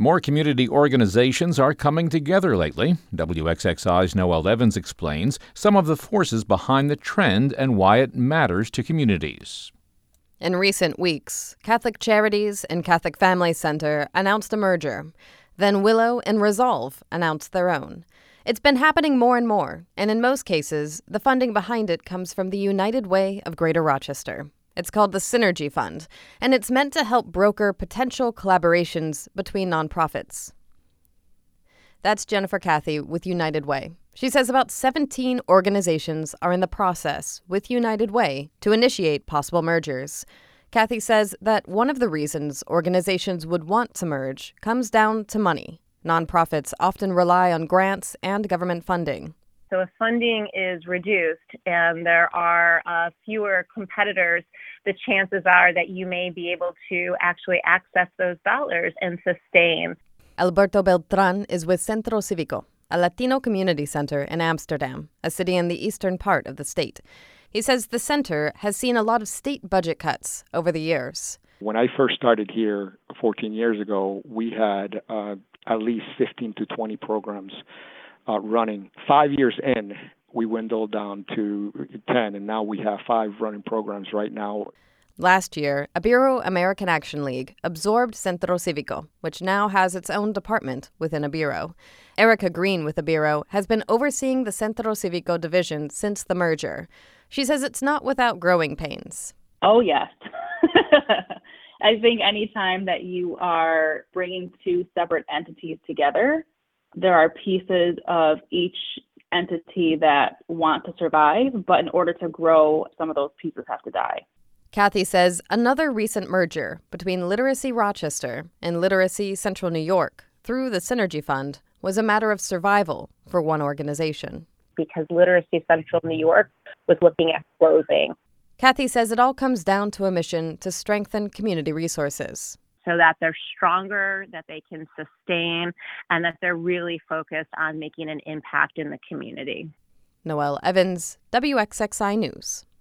More community organizations are coming together lately. WXXI's Noelle Evans explains some of the forces behind the trend and why it matters to communities. In recent weeks, Catholic Charities and Catholic Family Center announced a merger. Then Willow and Resolve announced their own. It's been happening more and more, and in most cases, the funding behind it comes from the United Way of Greater Rochester. It's called the Synergy Fund, and it's meant to help broker potential collaborations between nonprofits. That's Jennifer Cathy with United Way. She says about 17 organizations are in the process with United Way to initiate possible mergers. Cathy says that one of the reasons organizations would want to merge comes down to money. Nonprofits often rely on grants and government funding. So if funding is reduced and there are fewer competitors, the chances are that you may be able to actually access those dollars and sustain. Alberto Beltran is with Centro Cívico, a Latino community center in Amsterdam, a city in the eastern part of the state. He says the center has seen a lot of state budget cuts over the years. When I first started here 14 years ago, we had at least 15 to 20 programs running. 5 years in, we dwindled down to 10, and now we have 5 running programs right now. Last year, Ibero American Action League absorbed Centro Cívico, which now has its own department within Ibero. Erica Green with Ibero has been overseeing the Centro Cívico division since the merger. She says it's not without growing pains. Oh, yes. I think anytime that you are bringing two separate entities together, there are pieces of each entity that want to survive, but in order to grow, some of those pieces have to die. Cathy says another recent merger between Literacy Rochester and Literacy Central New York through the Synergy Fund was a matter of survival for one organization. Because Literacy Central New York was looking at closing. Cathy says it all comes down to a mission to strengthen community resources. So that they're stronger, that they can sustain, and that they're really focused on making an impact in the community. Noelle Evans, WXXI News.